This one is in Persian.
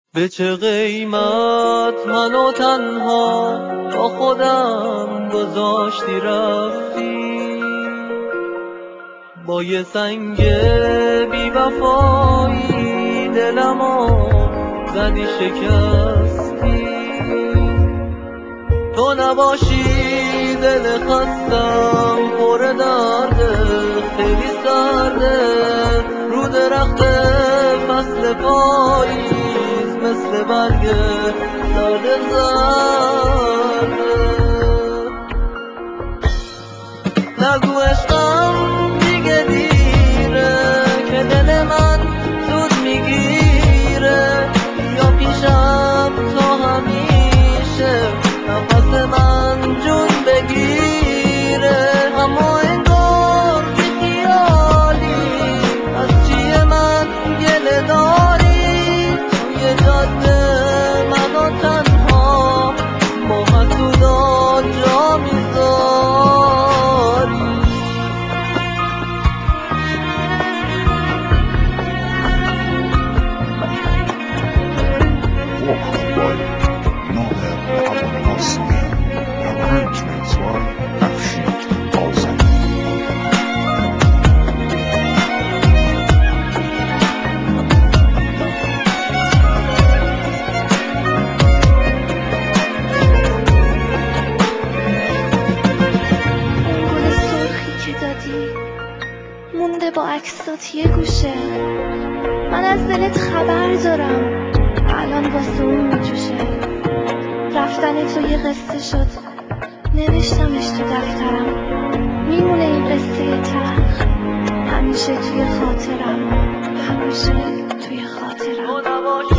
به چه قیمت منو تنها با خودم گذاشتی رفتی، با یه سنگ بی وفایی دلمو زدی شکستی. تو نباشی دل خستم پر درده، خیلی سرده رو درخت فصل پاییز، مثل برگ زرد زرده. نگو عشقم دیگه دیره که دل من زود میگیره، بیا پیشم تا همیشه نفس من جون بگیره. اما انگار بی خیالی از چیه من گله داری، توی جاده منو تنها با حسودا جا میذاری. Walk by Nader Abbasmi, arrangements by Afshin Balzani. اون گل سرخی که دادی مونده با عکسات یه گوشه، من از دلت خبر دارم الان واسه اون میجوشه. رفتن تو یه قصه شد نوشتمش تو دفترم، میمونه این قصه تلخ همیشه توی خاطرم، همیشه توی خاطرم.